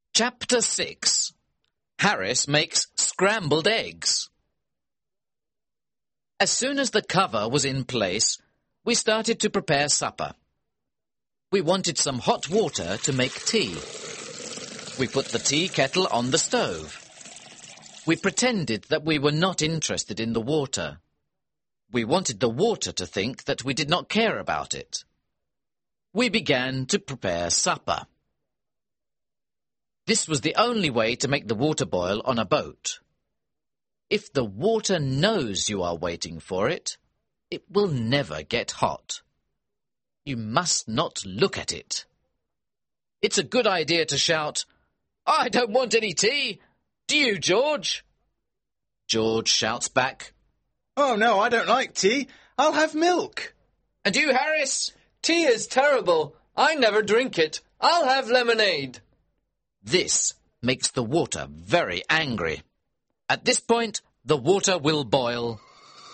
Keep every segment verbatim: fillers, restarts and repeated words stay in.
Chapter six. Harris makes scrambled eggs. As soon as the cover was in place, we started to prepare supper. We wanted some hot water to make tea. We put the tea kettle on the stove. We pretended that we were not interested in the water. We wanted the water to think that we did not care about it. We began to prepare supper. This was the only way to make the water boil on a boat. If the water knows you are waiting for it, it will never get hot. You must not look at it. It's a good idea to shout, "I don't want any tea. Do you, George?" George shouts back, "Oh, no, I don't like tea. I'll have milk." "And you, Harris?" "Tea is terrible. I never drink it. I'll have lemonade." This makes the water very angry. At this point, the water will boil.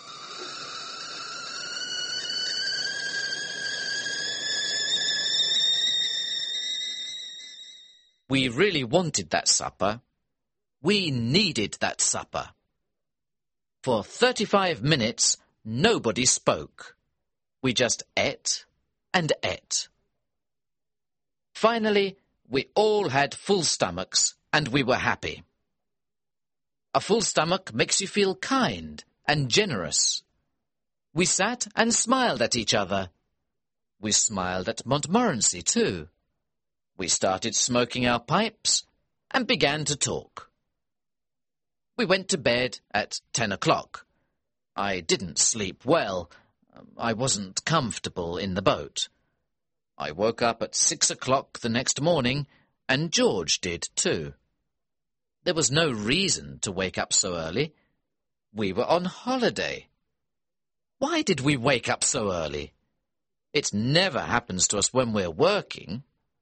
We really wanted that supper. We needed that supper. For thirty-five minutes, nobody spoke. We just ate and ate. Finally, we all had full stomachs and we were happy. A full stomach makes you feel kind and generous. We sat and smiled at each other. We smiled at Montmorency too. We started smoking our pipes and began to talk. We went to bed at ten o'clock. I didn't sleep well. I wasn't comfortable in the boat. I woke up at six o'clock the next morning, and George did too. There was no reason to wake up so early. We were on holiday. Why did we wake up so early? It never happens to us when we're working.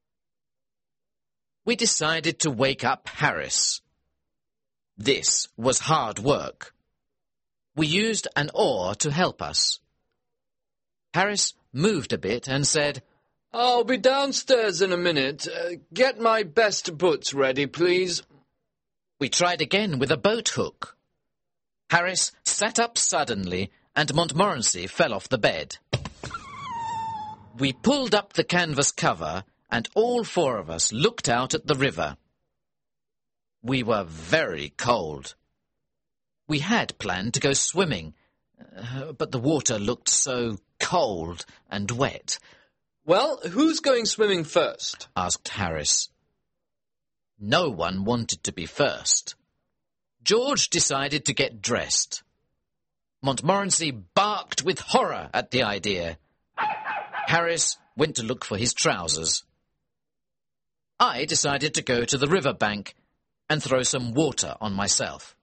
We decided to wake up Harris. This was hard work. We used an oar to help us. Harris moved a bit and said, "I'll be downstairs in a minute. Uh, get my best boots ready, please." We tried again with a boat hook. Harris sat up suddenly and Montmorency fell off the bed. We pulled up the canvas cover and all four of us looked out at the river. We were very cold. We had planned to go swimming, uh, but the water looked so cold and wet. "Well, who's going swimming first?" asked Harris. No one wanted to be first. George decided to get dressed. Montmorency barked with horror at the idea. Harris went to look for his trousers. I decided to go to the river bank and throw some water on myself.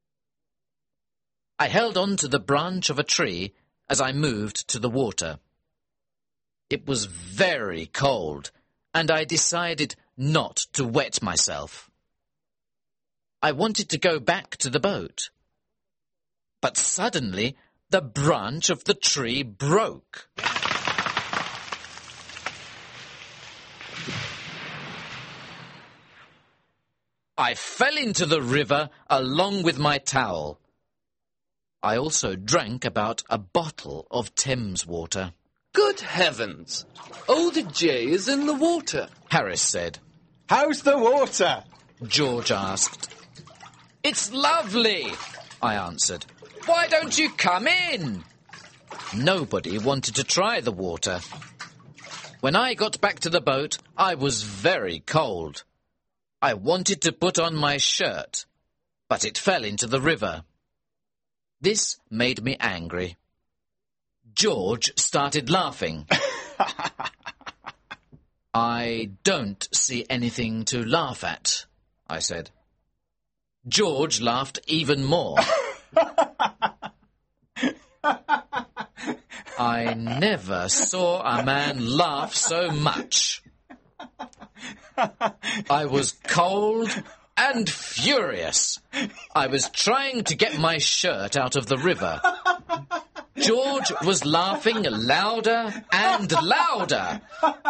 I held on to the branch of a tree as I moved to the water. It was very cold, and I decided not to wet myself. I wanted to go back to the boat. But suddenly, the branch of the tree broke. I fell into the river along with my towel. I also drank about a bottle of Thames water. "Good heavens! Old J is in the water," Harris said. "How's the water?" George asked. "It's lovely," I answered. "Why don't you come in?" Nobody wanted to try the water. When I got back to the boat, I was very cold. I wanted to put on my shirt, but it fell into the river. This made me angry. George started laughing. "I don't see anything to laugh at," I said. George laughed even more. I never saw a man laugh so much. I was cold and furious. I was trying to get my shirt out of the river. George was laughing louder and louder.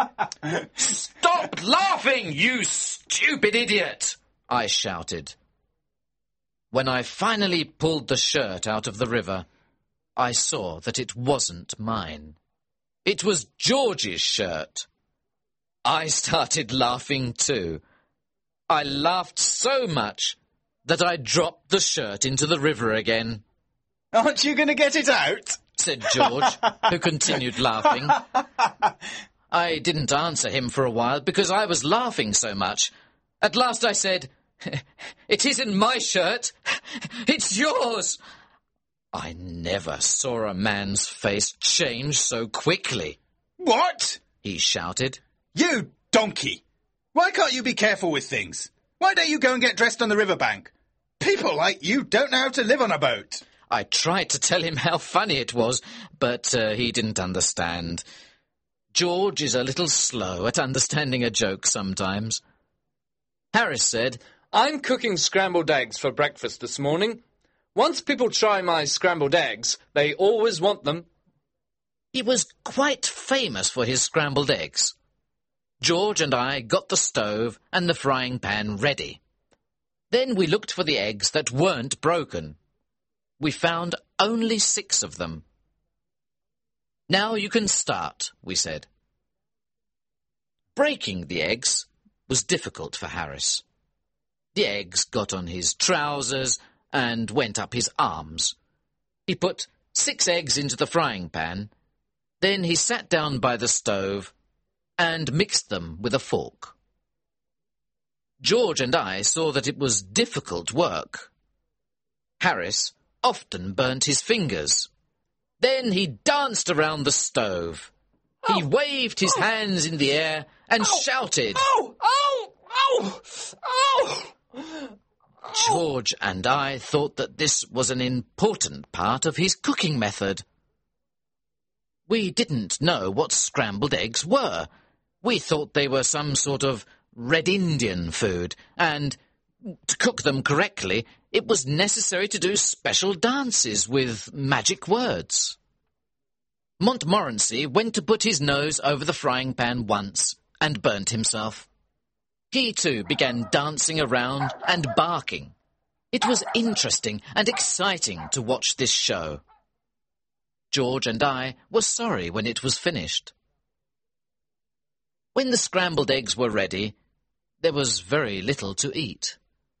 "Stop laughing, you stupid idiot!" I shouted. When I finally pulled the shirt out of the river, I saw that it wasn't mine. It was George's shirt. I started laughing too. I laughed so much that I dropped the shirt into the river again. "Aren't you going to get it out?" said George, who continued laughing. I didn't answer him for a while because I was laughing so much. At last I said, "It isn't my shirt. It's yours." I never saw a man's face change so quickly. "What?" he shouted. "You donkey! Why can't you be careful with things? Why don't you go and get dressed on the riverbank? People like you don't know how to live on a boat." I tried to tell him how funny it was, but uh, he didn't understand. George is a little slow at understanding a joke sometimes. Harris said, "I'm cooking scrambled eggs for breakfast this morning. Once people try my scrambled eggs, they always want them." He was quite famous for his scrambled eggs. George and I got the stove and the frying pan ready. Then we looked for the eggs that weren't broken. We found only six of them. "Now you can start," we said. Breaking the eggs was difficult for Harris. The eggs got on his trousers and went up his arms. He put six eggs into the frying pan. Then he sat down by the stove and mixed them with a fork. George and I saw that it was difficult work. Harris often burnt his fingers. Then he danced around the stove. Oh, he waved his oh, hands in the air and oh, shouted. "Oh, oh, oh, oh!" George and I thought that this was an important part of his cooking method. We didn't know what scrambled eggs were. We thought they were some sort of Red Indian food, and to cook them correctly, it was necessary to do special dances with magic words. Montmorency went to put his nose over the frying pan once and burnt himself. He too began dancing around and barking. It was interesting and exciting to watch this show. George and I were sorry when it was finished. When the scrambled eggs were ready, there was very little to eat.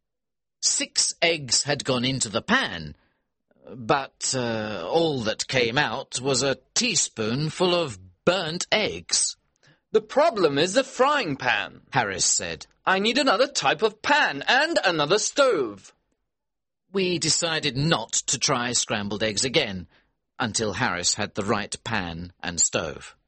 Six eggs had gone into the pan, but uh, all that came out was a teaspoon full of burnt eggs. "The problem is the frying pan," Harris said. "I need another type of pan and another stove." We decided not to try scrambled eggs again until Harris had the right pan and stove.